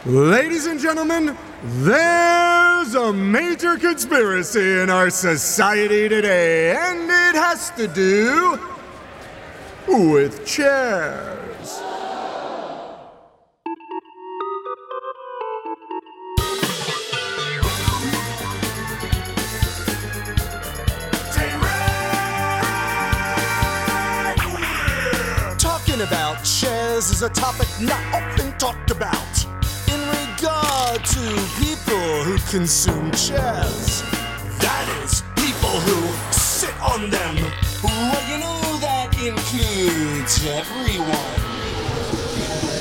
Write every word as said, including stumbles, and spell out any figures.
Ladies and gentlemen, there's a major conspiracy in our society today, and it has to do with chairs. Talking about chairs is a topic not often talked about in regard to people who consume chairs. That is, people who sit on them. Well, you know that includes everyone.